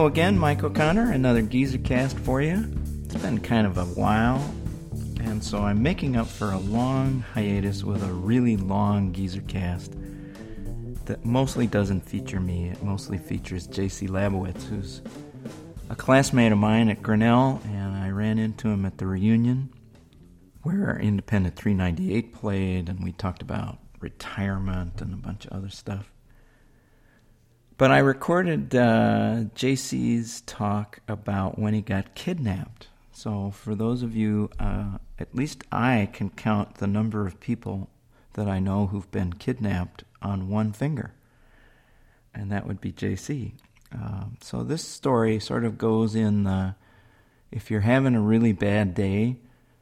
again, Mike O'Connor, another GeezerCast for you. It's been kind of a while, and so I'm making up for a long hiatus with a really long GeezerCast that mostly doesn't feature me. It mostly features J.C. Labowitz, who's a classmate of mine at Grinnell, and I ran into him at the reunion where Independent 398 played, and we talked about retirement and a bunch of other stuff. But I recorded JC's talk about when he got kidnapped. So for those of you, at least I can count the number of people that I know who've been kidnapped on one finger. And that would be JC. So this story sort of goes in the, if you're having a really bad day,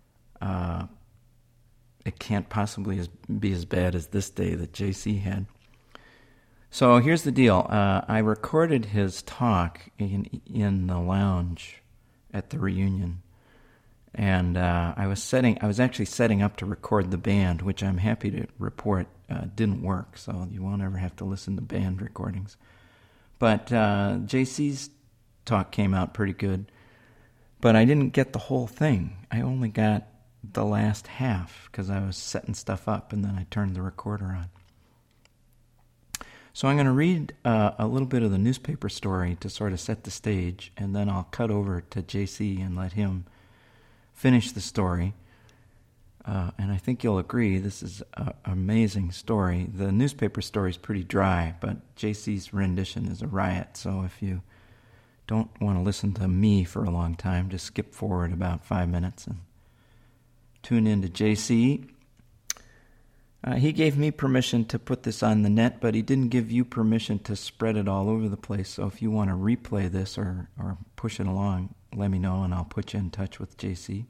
it can't possibly be as bad as this day that JC had. So here's the deal. I recorded his talk in the lounge at the reunion, and I was actually setting up to record the band, which I'm happy to report didn't work. So you won't ever have to listen to band recordings. But JC's talk came out pretty good, but I didn't get the whole thing. I only got the last half because I was setting stuff up, and then I turned the recorder on. So I'm going to read a little bit of the newspaper story to sort of set the stage, and then I'll cut over to JC and let him finish the story. And I think you'll agree this is an amazing story. The newspaper story is pretty dry, but JC's rendition is a riot. So if you don't want to listen to me for a long time, just skip forward about 5 minutes and tune in to JC. He gave me permission to put this on the net, but he didn't give you permission to spread it all over the place. So if you want to replay this or push it along, let me know and I'll put you in touch with JC.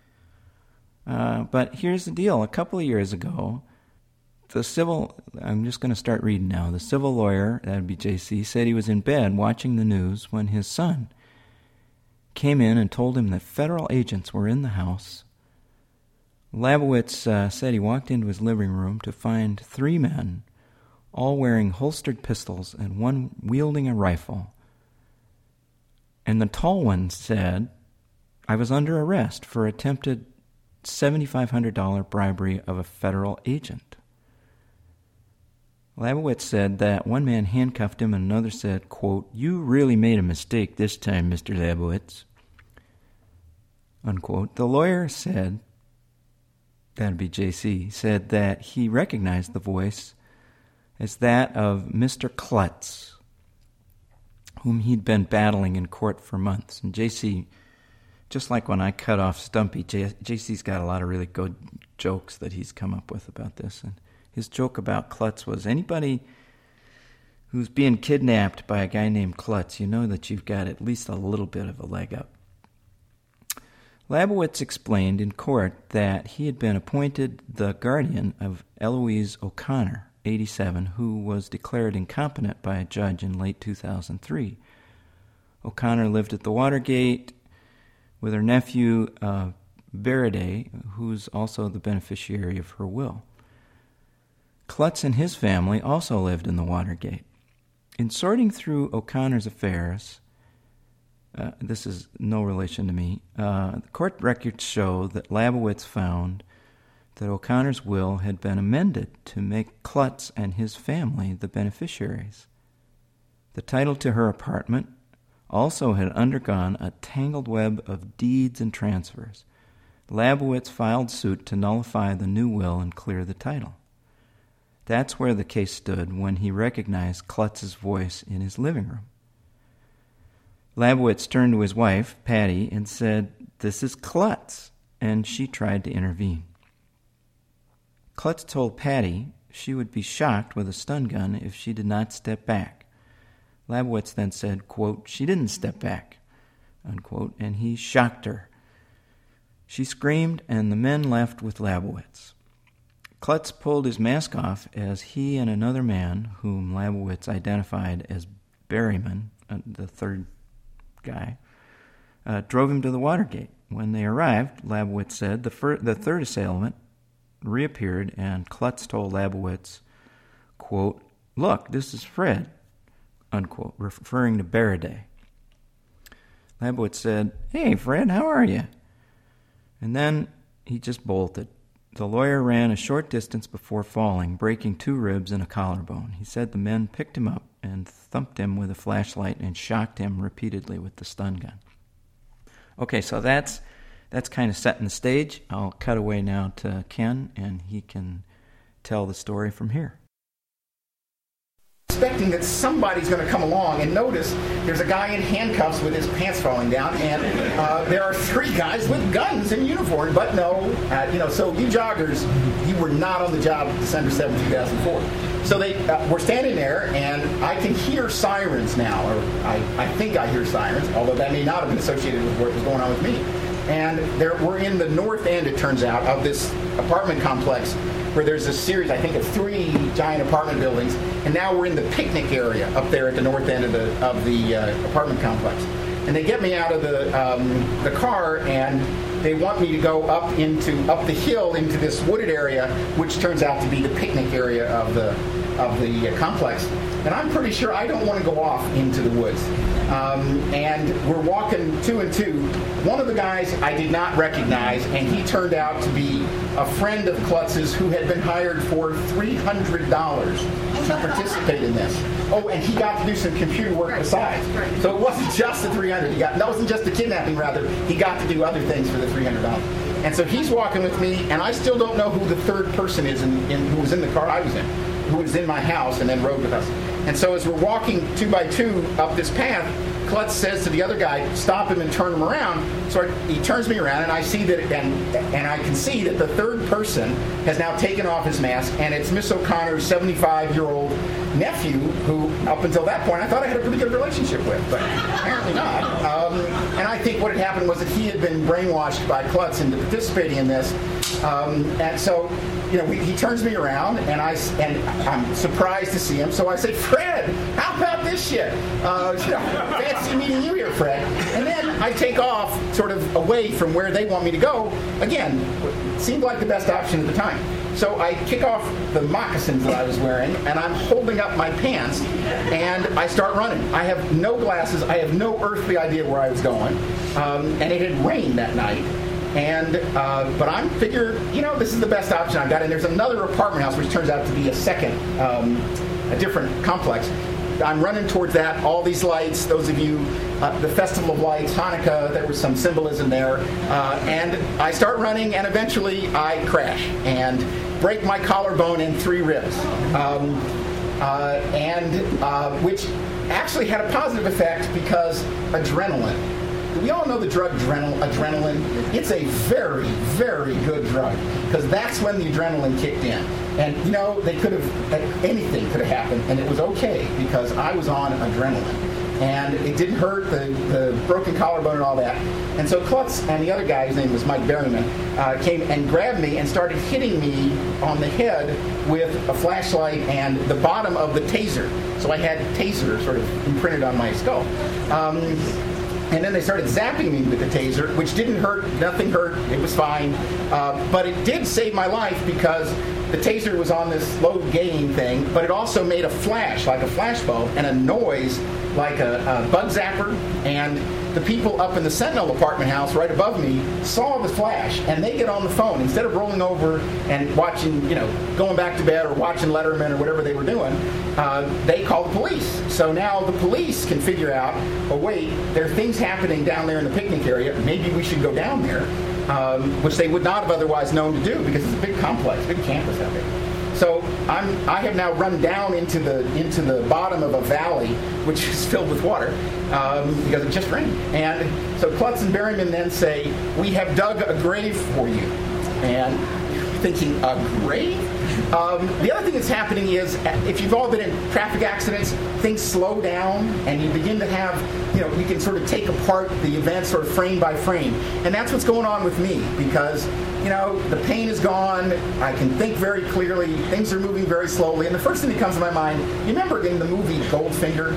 But here's the deal. A couple of years ago, I'm just going to start reading now. The civil lawyer, that would be JC, said he was in bed watching the news when his son came in and told him that federal agents were in the house. Labowitz said he walked into his living room to find 3 men, all wearing holstered pistols and one wielding a rifle. And the tall one said, "I was under arrest for attempted $7,500 bribery of a federal agent." Labowitz said that one man handcuffed him and another said, quote, "You really made a mistake this time, Mr. Labowitz," unquote. The lawyer said, that'd be JC, said that he recognized the voice as that of Mr. Klutz, whom he'd been battling in court for months. And JC, just like when I cut off Stumpy, JC's got a lot of really good jokes that he's come up with about this. And his joke about Klutz was, anybody who's being kidnapped by a guy named Klutz, you know that you've got at least a little bit of a leg up. Labowitz explained in court that he had been appointed the guardian of Eloise O'Connor, 87, who was declared incompetent by a judge in late 2003. O'Connor lived at the Watergate with her nephew, Baraday, who's also the beneficiary of her will. Klutz and his family also lived in the Watergate. In sorting through O'Connor's affairs, this is no relation to me, the court records show that Labowitz found that O'Connor's will had been amended to make Klutz and his family the beneficiaries. The title to her apartment also had undergone a tangled web of deeds and transfers. Labowitz filed suit to nullify the new will and clear the title. That's where the case stood when he recognized Klutz's voice in his living room. Labowitz turned to his wife, Patty, and said, "This is Klutz," and she tried to intervene. Klutz told Patty she would be shocked with a stun gun if she did not step back. Labowitz then said, quote, "She didn't step back," unquote, and he shocked her. She screamed, and the men left with Labowitz. Klutz pulled his mask off as he and another man, whom Labowitz identified as Berryman, the third guy, drove him to the Watergate. When they arrived, Labowitz said, the third assailant reappeared, and Klutz told Labowitz, quote, "Look, this is Fred," unquote, referring to Baraday. Labowitz said, "Hey, Fred, how are you?" And then he just bolted. The lawyer ran a short distance before falling, breaking 2 ribs and a collarbone. He said the men picked him up and thumped him with a flashlight and shocked him repeatedly with the stun gun. Okay, so that's kind of setting the stage. I'll cut away now to Ken, and he can tell the story from here. Expecting that somebody's going to come along and notice there's a guy in handcuffs with his pants falling down, and there are 3 guys with guns in uniform. But no, so you joggers, you were not on the job December 7, 2004. So we're standing there, and I can hear sirens now, or I think I hear sirens, although that may not have been associated with what was going on with me. And we're in the north end, it turns out, of this apartment complex where there's a series, I think, of 3 giant apartment buildings, and now we're in the picnic area up there at the north end of the apartment complex. And they get me out of the car, and they want me to go up the hill into this wooded area, which turns out to be the picnic area of the complex. And I'm pretty sure I don't want to go off into the woods. And we're walking 2 and 2. One of the guys I did not recognize, and he turned out to be a friend of Klutz's who had been hired for $300 to participate in this. Oh, and he got to do some computer work besides. So it wasn't just the $300. That wasn't just the kidnapping, rather. He got to do other things for the $300. And so he's walking with me, and I still don't know who the third person is who was in the car I was in, who was in my house and then rode with us. And so as we're walking 2 by 2 up this path, Klutz says to the other guy, "Stop him and turn him around." So he turns me around, and I see that, and I can see that the third person has now taken off his mask, and it's Miss O'Connor's 75-year-old nephew, who up until that point I thought I had a pretty good relationship with, but apparently not. And I think what had happened was that he had been brainwashed by Klutz into participating in this, and so he turns me around, and I'm surprised to see him. So I say, "Fred, how about this shit? Fancy meeting you here, Fred." And then I take off sort of away from where they want me to go. Again, seemed like the best option at the time. So I kick off the moccasins that I was wearing, and I'm holding up my pants, and I start running. I have no glasses. I have no earthly idea where I was going. And it had rained that night. But I'm figured, this is the best option I've got. And there's another apartment house, which turns out to be a different complex. I'm running towards that, all these lights, those of you, the Festival of Lights, Hanukkah, there was some symbolism there. And I start running, and eventually I crash and break my collarbone and 3 ribs. Which actually had a positive effect because adrenaline. We all know the drug adrenaline. It's a very, very good drug because that's when the adrenaline kicked in. And, anything could have happened, and it was okay because I was on adrenaline. And it didn't hurt, the broken collarbone and all that. And so Klutz and the other guy, his name was Mike Berryman, came and grabbed me and started hitting me on the head with a flashlight and the bottom of the taser. So I had taser sort of imprinted on my skull. And then they started zapping me with the taser, which didn't hurt, nothing hurt, it was fine. But it did save my life because the taser was on this low gain thing, but it also made a flash, like a flashbulb, and a noise like a bug zapper. And the people up in the Sentinel apartment house right above me saw the flash, and they get on the phone. Instead of rolling over and watching, going back to bed or watching Letterman or whatever they were doing, they call the police. So now the police can figure out, oh wait, there are things happening down there in the picnic area. Maybe we should go down there, which they would not have otherwise known to do because it's a big complex, big campus out there. So I have now run down into the bottom of a valley, which is filled with water, because it just rained. And so Klutz and Berryman then say, "We have dug a grave for you." And thinking, a grave? The other thing that's happening is, if you've all been in traffic accidents, things slow down, and you begin to have, you can sort of take apart the events sort of frame by frame. And that's what's going on with me, because, the pain is gone, I can think very clearly, things are moving very slowly, and the first thing that comes to my mind, you remember in the movie Goldfinger,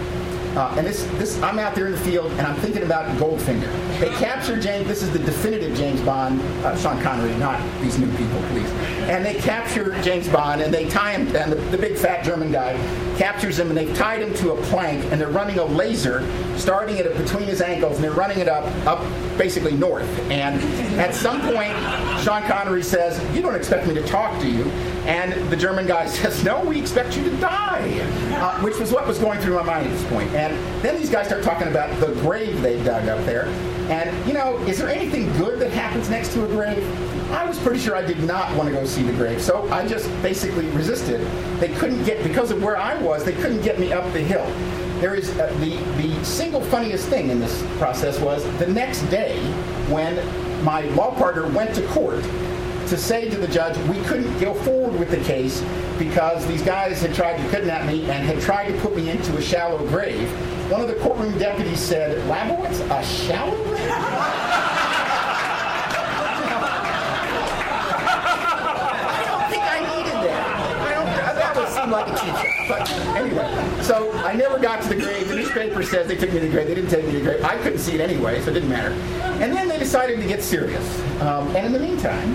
and this, I'm out there in the field, and I'm thinking about Goldfinger. They capture James. This is the definitive James Bond, Sean Connery, not these new people, please. And they capture James Bond, and they tie him, and the big fat German guy captures him, and they've tied him to a plank, and they're running a laser, starting it between his ankles, and they're running it up basically north. And at some point, Sean Connery says, "You don't expect me to talk to you." And the German guy says, "No, we expect you to die," which was what was going through my mind at this point. And then these guys start talking about the grave they dug up there. And, is there anything good that happens next to a grave? I was pretty sure I did not want to go see the grave, so I just basically resisted. They couldn't get, because of where I was, they couldn't get me up the hill. There is the single funniest thing in this process was the next day when my law partner went to court to say to the judge, we couldn't go forward with the case because these guys had tried to kidnap me and had tried to put me into a shallow grave. One of the courtroom deputies said, "Labowitz, a shallow grave?" I don't think I needed that. That would seem like a cheat shot. But anyway, so I never got to the grave. The newspaper says they took me to the grave. They didn't take me to the grave. I couldn't see it anyway, so it didn't matter. And then they decided to get serious. And in the meantime...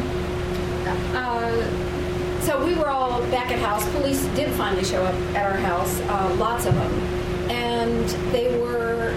So we were all back at house. Police did finally show up at our house, lots of them. And they were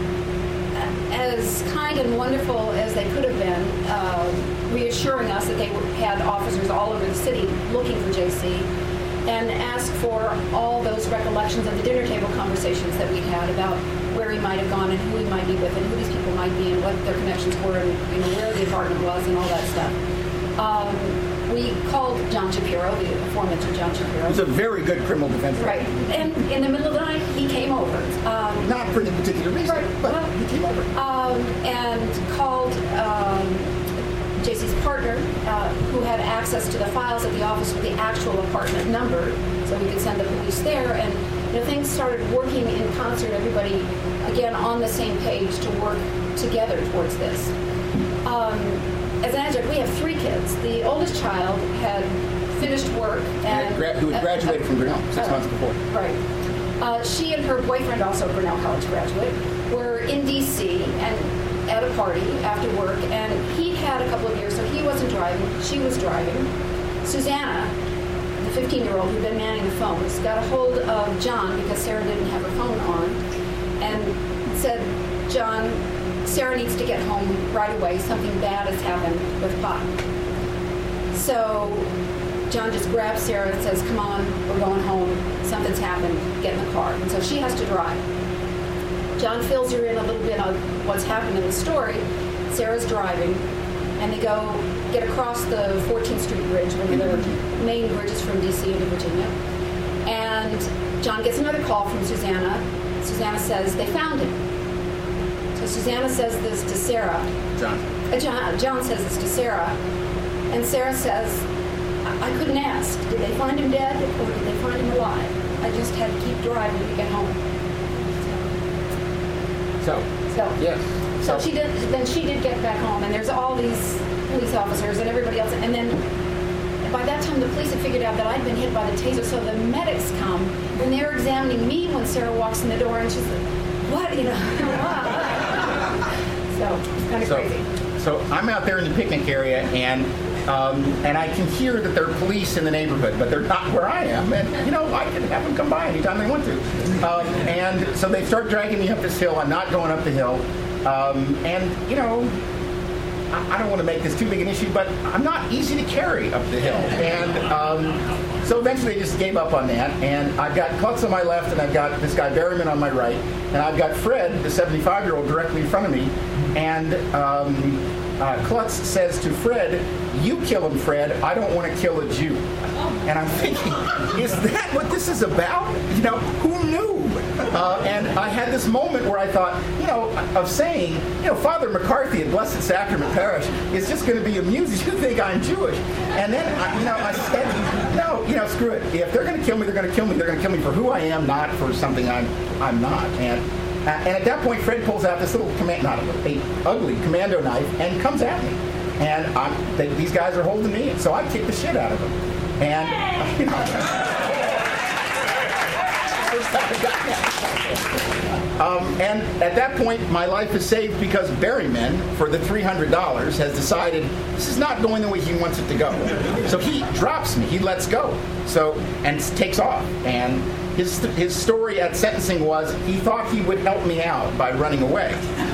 as kind and wonderful as they could have been, reassuring us that they had officers all over the city looking for JC, and asked for all those recollections of the dinner table conversations that we'd had about where he might have gone and who he might be with and who these people might be and what their connections were and where the apartment was and all that stuff. We called John Shapiro, the aforementioned John Shapiro. He's a very good criminal defense lawyer. Right. And in the middle of the night, he came over. Not for any particular reason, right, but he came over. And called JC's partner, who had access to the files at the office with the actual apartment number, so we could send the police there. And things started working in concert, everybody, again, on the same page to work together towards this. As an adjunct, we have 3 kids. The oldest child had finished work and who had graduated from Grinnell 6 months before. Right. She and her boyfriend, also a Grinnell College graduate, were in D.C. and at a party after work, and he had a couple of years, so he wasn't driving. She was driving. Susanna, the 15-year-old who'd been manning the phones, got a hold of John because Sarah didn't have her phone on, and said, "John, Sarah needs to get home right away. Something bad has happened with Pop." So John just grabs Sarah and says, "Come on, we're going home. Something's happened. Get in the car." And so she has to drive. John fills her in a little bit on what's happened in the story. Sarah's driving, and they get across the 14th Street Bridge, one of the main bridges from D.C. into Virginia. And John gets another call from Susanna. Susanna says, "They found him." So Susanna says this to Sarah. John says this to Sarah. And Sarah says, "I couldn't ask. Did they find him dead or did they find him alive? I just had to keep driving to get home." So yes. So she did get back home, and there's all these police officers and everybody else. And then by that time, the police had figured out that I'd been hit by the taser, so the medics come, and they're examining me when Sarah walks in the door, and she's like, "What?" So it's kind of crazy. So I'm out there in the picnic area, and I can hear that there are police in the neighborhood, but they're not where I am. And, I can have them come by anytime they want to. And so they start dragging me up this hill. I'm not going up the hill. I don't want to make this too big an issue, but I'm not easy to carry up the hill. And so eventually they just gave up on that. And I've got Klutz on my left, and I've got this guy Berryman on my right. And I've got Fred, the 75-year-old, directly in front of me. And Klutz says to Fred, "You kill him, Fred. I don't want to kill a Jew." And I'm thinking, is that what this is about? Who knew? And I had this moment where I thought, of saying, Father McCarthy at Blessed Sacrament Parish is just going to be amused. You think I'm Jewish? And then, I said, no, screw it. If they're going to kill me, they're going to kill me. They're going to kill me for who I am, not for something I'm not. And at that point, Fred pulls out this little ugly commando knife and comes at me. And these guys are holding me, so I kick the shit out of them. And, And at that point, my life is saved because Berryman, for the $300, has decided this is not going the way he wants it to go. So he drops me. He lets go. And takes off. And his story at sentencing was he thought he would help me out by running away.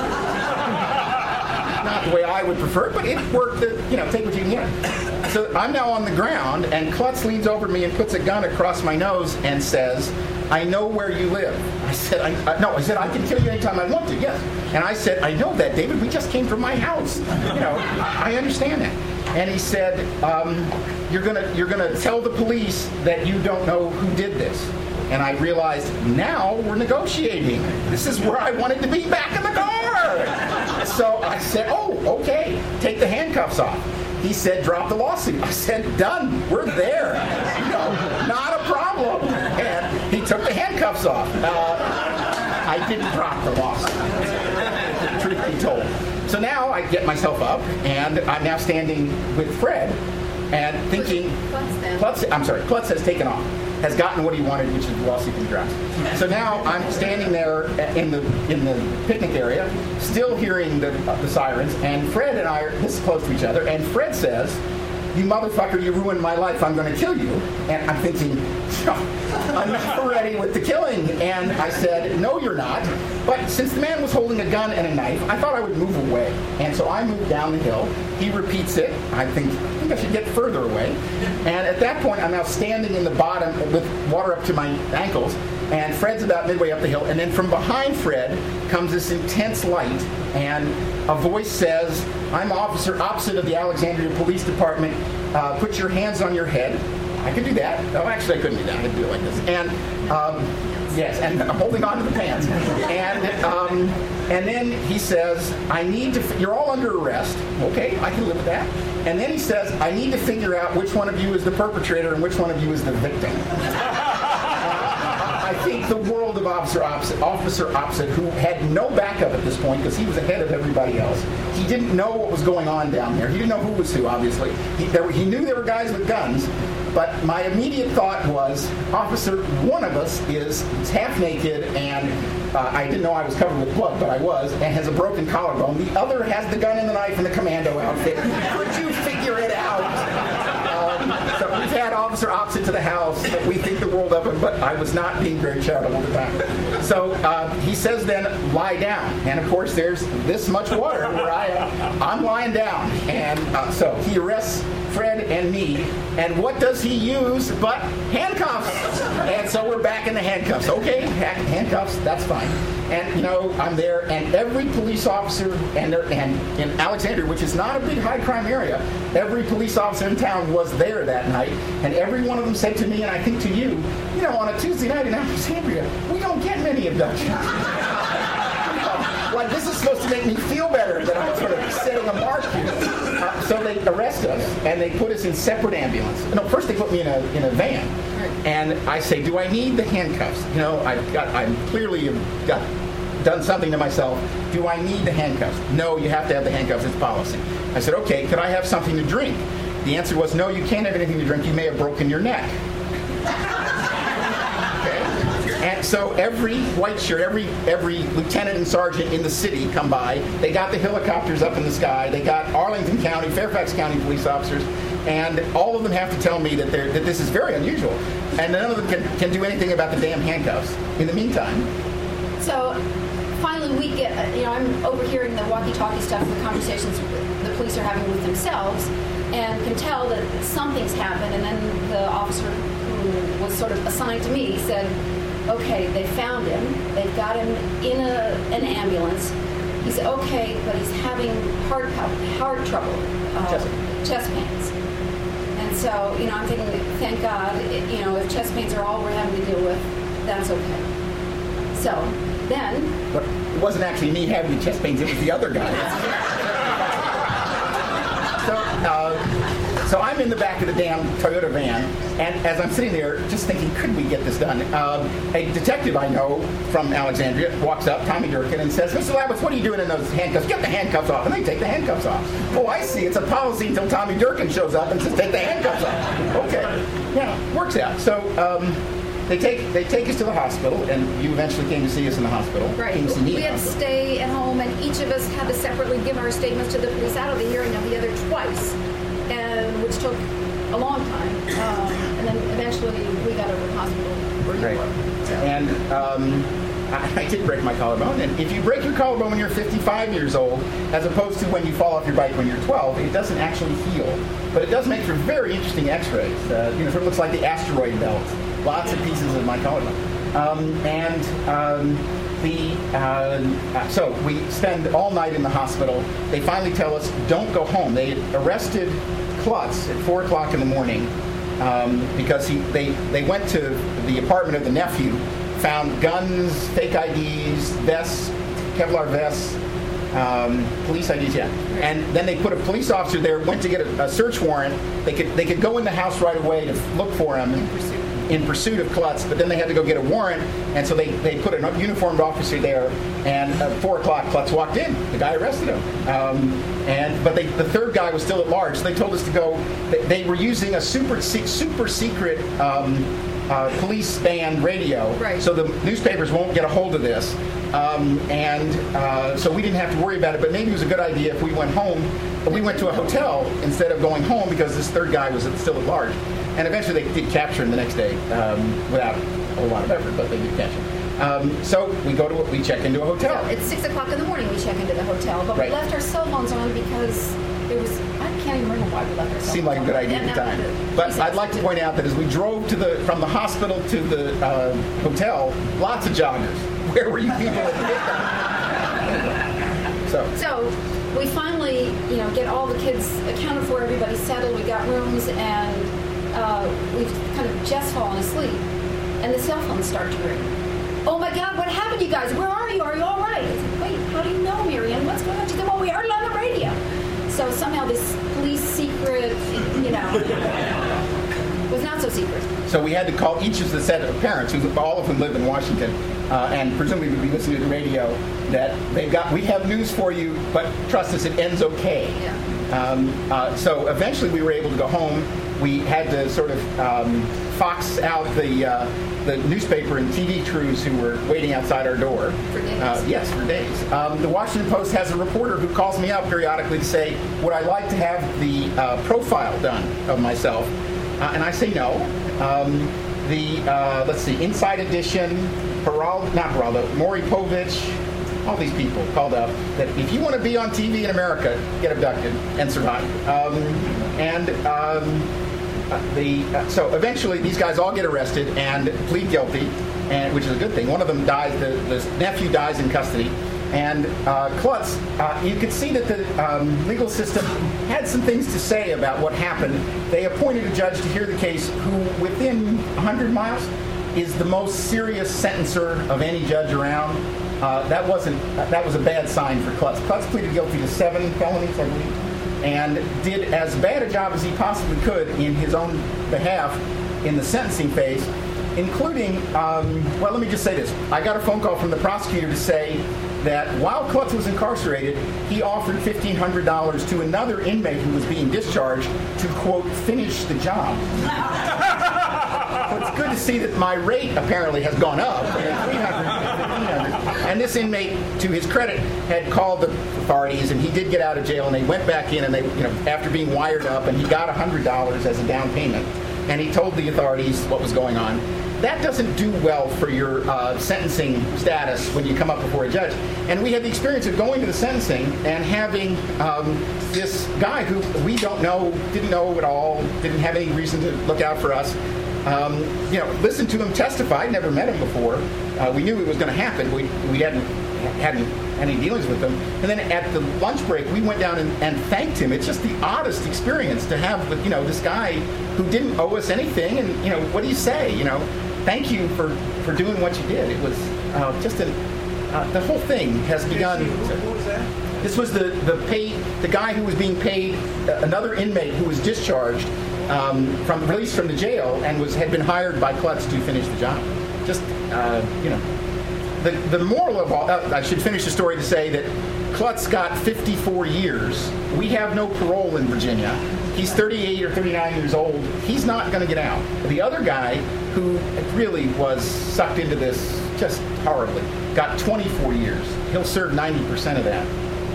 Not the way I would prefer it, but it worked. Take what you can get. So I'm now on the ground, and Klutz leans over me and puts a gun across my nose and says, "I know where you live." I said, I can kill you anytime I want to, yes. And I said, "I know that, David. We just came from my house. I understand that." And he said, you're gonna tell the police that you don't know who did this." And I realized, now we're negotiating. This is where I wanted to be, back in the car. So I said, "Oh, okay, take the handcuffs off." He said, "Drop the lawsuit." I said, "Done. We're there. Not a problem." And he took the handcuffs off. I didn't drop the lawsuit, truth be told. So now I get myself up, and I'm now standing with Fred, and thinking, Klutz has taken off, has gotten what he wanted, which is the lawsuit and drops. So now I'm standing there in the picnic area, still hearing the sirens, and Fred and I are this close to each other, and Fred says, "You motherfucker, you ruined my life, I'm going to kill you." And I'm thinking, I'm not ready with the killing. And I said, "No, you're not." But since the man was holding a gun and a knife, I thought I would move away. And so I moved down the hill. He repeats it. I think I should get further away. And at that point, I'm now standing in the bottom with water up to my ankles. And Fred's about midway up the hill. And then from behind Fred comes this intense light. And a voice says, "I'm officer opposite of the Alexandria Police Department. Put your hands on your head." I could do that. No, actually, I couldn't do that. I could do it like this. And yes, and I'm holding on to the pants. And then he says, "I need to. You're all under arrest." Okay, I can live with that. And then he says, "I need to figure out which one of you is the perpetrator and which one of you is the victim." I think the world of Officer Opposite, who had no backup at this point because he was ahead of everybody else. He didn't know what was going on down there. He didn't know who was who, obviously. He knew there were guys with guns, but my immediate thought was, officer, one of us is half naked, and I didn't know I was covered with blood, but I was, and has a broken collarbone. The other has the gun and the knife and the commando outfit. Could you figure it out? So we've had Officer Opposite to the house. We think the world of him, but I was not being very charitable at the time. So he says then, "Lie down." And of course there's this much water where I am. I'm lying down. And so he arrests Fred and me. And what does he use but handcuffs? And so we're back in the handcuffs. Okay, handcuffs, that's fine. And, I'm there, and every police officer, and in Alexandria, which is not a big high crime area, every police officer in town was there that night, and every one of them said to me, and I think to you, on a Tuesday night in Alexandria, we don't get many abductions. Like, this is supposed to make me feel better that I'm sort of setting a mark here. So they arrest us, and they put us in separate ambulances. No, first they put me in a van. And I say, "Do I need the handcuffs? I'm clearly done something to myself. Do I need the handcuffs?" "No, you have to have the handcuffs. It's policy." I said, "Okay, could I have something to drink?" The answer was, "No, you can't have anything to drink. You may have broken your neck." And so every white shirt, every lieutenant and sergeant in the city come by. They got the helicopters up in the sky. They got Arlington County, Fairfax County police officers, and all of them have to tell me that this is very unusual, and none of them can do anything about the damn handcuffs. In the meantime, so finally we get, I'm overhearing the walkie-talkie stuff, the conversations the police are having with themselves, and can tell that something's happened. And then the officer who was sort of assigned to me said, "Okay, they found him. They've got him in an ambulance." He said, "Okay, but he's having heart trouble, chest pains." And so, I'm thinking, thank God, if chest pains are all we're having to deal with, that's okay. So then, but it wasn't actually me having the chest pains; it was the other guy. So I'm in the back of the damn Toyota van, and as I'm sitting there just thinking, could we get this done? A detective I know from Alexandria walks up, Tommy Durkin, and says, "Mr. Labus, what are you doing in those handcuffs? Get the handcuffs off." And they take the handcuffs off. Oh, I see. It's a policy until Tommy Durkin shows up and says, "Take the handcuffs off." Okay. Yeah, works out. So they take us to the hospital, and you eventually came to see us in the hospital. Right. Came to see me We had to stay at home, and each of us had to separately give our statements to the police out of the hearing of the other twice, and which took a long time. And then eventually we got over to the hospital where you were. So. And I did break my collarbone, and if you break your collarbone when you're 55 years old, as opposed to when you fall off your bike when you're 12, it doesn't actually heal. But it does make for very interesting x-rays. Sort of looks like the asteroid belt. Lots of pieces of my collarbone. So we spend all night in the hospital. They finally tell us, don't go home. They arrested Klutz at 4 o'clock in the morning because they went to the apartment of the nephew, found guns, fake IDs, vests, Kevlar vests, police IDs, yeah. And then they put a police officer there, went to get a search warrant. They could go in the house right away to look for him in pursuit of Klutz, but then they had to go get a warrant, and so they put a uniformed officer there, and at 4 o'clock, Klutz walked in. The guy arrested him. But the third guy was still at large, so they told us to go. They were using a super secret police band radio, right. So the newspapers won't get a hold of this. So we didn't have to worry about it, but maybe it was a good idea if we went home. We went to a hotel instead of going home because this third guy was still at large. And eventually they did capture him the next day without a whole lot of effort, but they did catch him. So we check into a hotel. So it's 6 o'clock in the morning we check into the hotel, but right. We left our cell phones on because it was, I can't even remember why we left our cell phones on. Seemed like a good idea at the time. But I'd like to point out that as we drove from the hospital to the hotel, lots of joggers. Where were you people at the time? So we finally, get all the kids accounted for, everybody settled, we got rooms, and we've kind of just fallen asleep, and the cell phones start to ring. Oh my God, what happened, you guys? Where are you? Are you all right? I said, wait, how do you know, Marianne? What's going on? She said, well, we heard it on the radio. So somehow this police secret, was not so secret. So we had to call each of the set of parents, all of whom live in Washington, and presumably would be listening to the radio, that we have news for you, but trust us, it ends okay. Yeah. So eventually we were able to go home. We had to sort of fox out the newspaper and TV crews who were waiting outside our door. For days. Yes, for days. The Washington Post has a reporter who calls me up periodically to say, would I like to have the profile done of myself? And I say no. Let's see, Inside Edition, Maury Povich, all these people called up that if you want to be on TV in America, get abducted and survive. So eventually these guys all get arrested and plead guilty, which is a good thing. One of them dies, the nephew dies in custody. And Klutz, you could see that the legal system had some things to say about what happened. They appointed a judge to hear the case who, within 100 miles, is the most serious sentencer of any judge around. That was a bad sign for Klutz. Klutz pleaded guilty to 7 felonies, I believe, and did as bad a job as he possibly could in his own behalf in the sentencing phase, including, let me just say this. I got a phone call from the prosecutor to say that while Klutz was incarcerated, he offered $1,500 to another inmate who was being discharged to, quote, finish the job. So it's good to see that my rate apparently has gone up. And this inmate, to his credit, had called the authorities, and he did get out of jail, and they went back in, and they, after being wired up, and he got $100 as a down payment, and he told the authorities what was going on. That doesn't do well for your sentencing status when you come up before a judge. And we had the experience of going to the sentencing and having this guy who we didn't know at all, didn't have any reason to look out for us, listen to him testify. I'd never met him before. We knew it was going to happen. We hadn't any dealings with him. And then at the lunch break, we went down and thanked him. It's just the oddest experience to have, this guy who didn't owe us anything. And, what do you say? Thank you for doing what you did. It was just the whole thing has begun. What was that? This was the guy who was being paid, another inmate who was discharged, released from the jail and had been hired by Klutz to finish the job. Just, the moral of all, I should finish the story to say that Klutz got 54 years. We have no parole in Virginia. He's 38 or 39 years old. He's not going to get out. The other guy, who really was sucked into this just horribly, got 24 years. He'll serve 90% of that.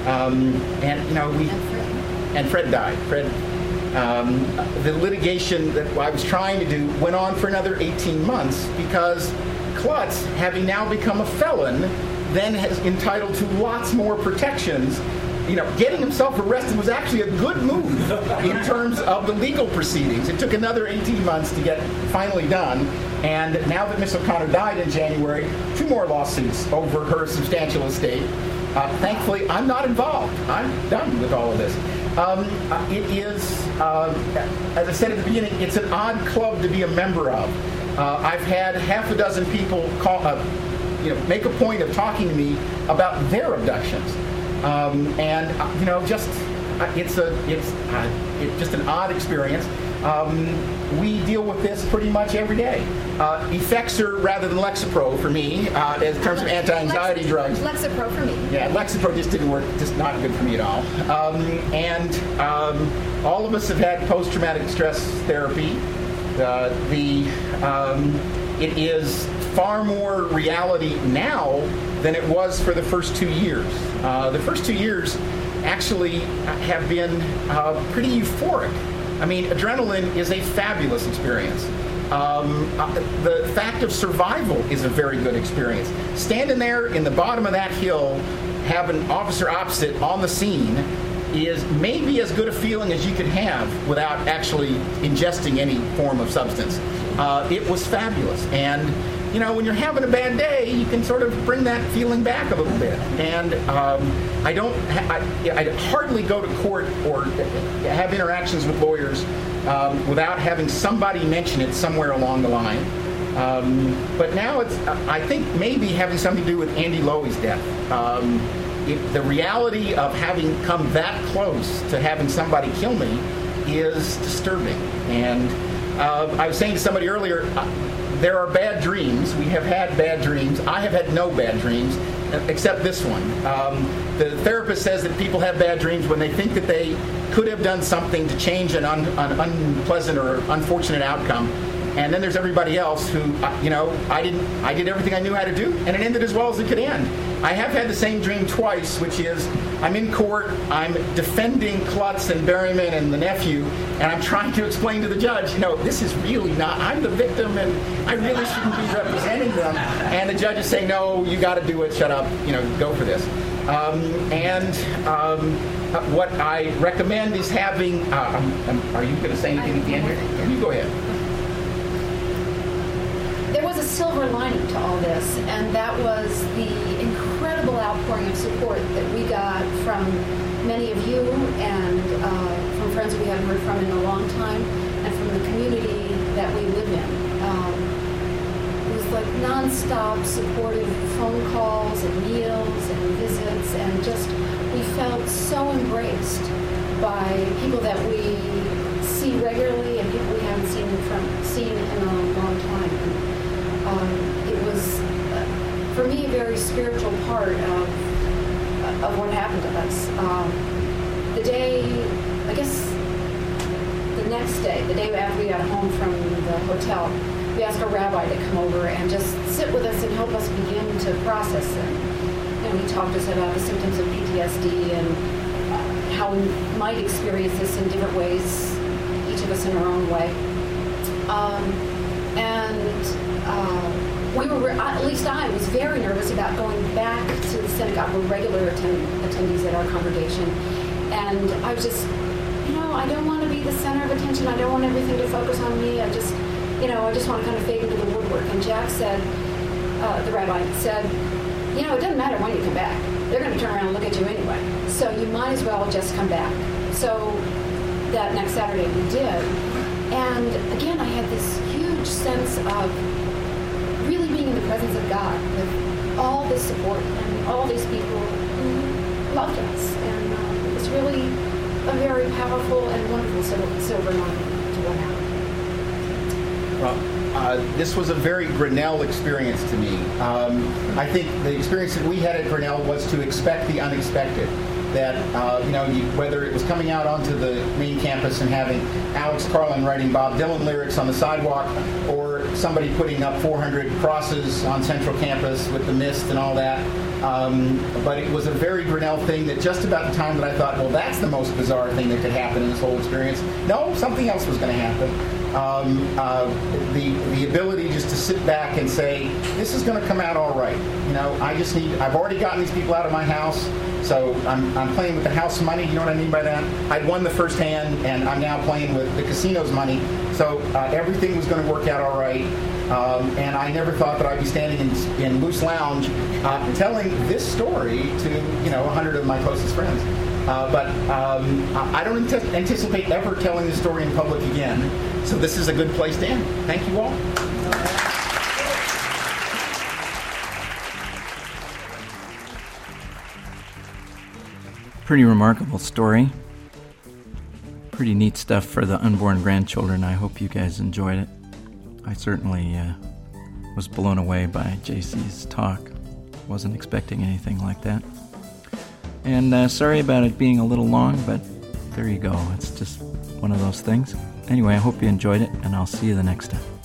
And Fred died. The litigation that I was trying to do went on for another 18 months because Klutz, having now become a felon, then is entitled to lots more protections. Getting himself arrested was actually a good move in terms of the legal proceedings. It took another 18 months to get finally done. And now that Miss O'Connor died in January, 2 more lawsuits over her substantial estate. Thankfully, I'm not involved. I'm done with all of this. It is, as I said at the beginning, it's an odd club to be a member of. I've had half a dozen people make a point of talking to me about their abductions, it's just an odd experience. We deal with this pretty much every day. Effexor rather than Lexapro for me, in terms of anti-anxiety drugs. Lexapro for me. Yeah, Lexapro just didn't work, just not good for me at all. All of us have had post-traumatic stress therapy. It is far more reality now than it was for the first 2 years. The first 2 years actually have been pretty euphoric. I mean, adrenaline is a fabulous experience. The fact of survival is a very good experience. Standing there in the bottom of that hill, have an officer opposite on the scene, is maybe as good a feeling as you could have without actually ingesting any form of substance. It was fabulous. And, when you're having a bad day, you can sort of bring that feeling back a little bit. And I hardly go to court or have interactions with lawyers without having somebody mention it somewhere along the line. But now it's, I think, maybe having something to do with Andy Lowy's death. The reality of having come that close to having somebody kill me is disturbing. And I was saying to somebody earlier, there are bad dreams. We have had bad dreams. I have had no bad dreams, except this one. The therapist says that people have bad dreams when they think that they could have done something to change an unpleasant or unfortunate outcome. And then there's everybody else who, I did everything I knew how to do, and it ended as well as it could end. I have had the same dream twice, which is I'm in court, I'm defending Klutz and Berryman and the nephew, and I'm trying to explain to the judge, this is really not, I'm the victim, and I really shouldn't be representing them. And the judge is saying, no, you got to do it, shut up, go for this. What I recommend is having, are you going to say anything at the end here? You go ahead. There was a silver lining to all this, and that was the incredible outpouring of support that we got from many of you and from friends we haven't heard from in a long time, and from the community that we live in. It was like nonstop supportive phone calls and meals and visits, and we felt so embraced by people that we see regularly and people we haven't seen in a long time. It was, for me, a very spiritual part of what happened to us. The next day, the day after we got home from the hotel, we asked a rabbi to come over and just sit with us and help us begin to process it. He talked to us about the symptoms of PTSD and how we might experience this in different ways, each of us in our own way. We were, at least I was very nervous about going back to the synagogue. We're regular attendees at our congregation. And I was just, I don't want to be the center of attention. I don't want everything to focus on me. I just want to kind of fade into the woodwork. And Jack said, the rabbi said, it doesn't matter when you come back. They're going to turn around and look at you anyway. So you might as well just come back. So that next Saturday we did. And again, I had this huge sense of really being in the presence of God with all this support and all these people who loved us. And it was really a very powerful and wonderful silver lining to what happened. Well, this was a very Grinnell experience to me. I think the experience that we had at Grinnell was to expect the unexpected. That, whether it was coming out onto the main campus and having Alex Carlin writing Bob Dylan lyrics on the sidewalk, or somebody putting up 400 crosses on Central Campus with the mist and all that. But it was a very Grinnell thing that just about the time that I thought, well, that's the most bizarre thing that could happen in this whole experience. No, something else was going to happen. The ability just to sit back and say, this is going to come out all right. I've already gotten these people out of my house, so I'm playing with the house money. You know what I mean by that? I'd won the first hand, and I'm now playing with the casino's money. So everything was going to work out all right. And I never thought that I'd be standing in Moose Lounge telling this story to 100 of my closest friends. But I don't anticipate ever telling this story in public again. So this is a good place to end. Thank you all. Pretty remarkable story. Pretty neat stuff for the unborn grandchildren. I hope you guys enjoyed it. I certainly was blown away by JC's talk. Wasn't expecting anything like that. And sorry about it being a little long, but there you go. It's just one of those things. Anyway, I hope you enjoyed it, and I'll see you the next time.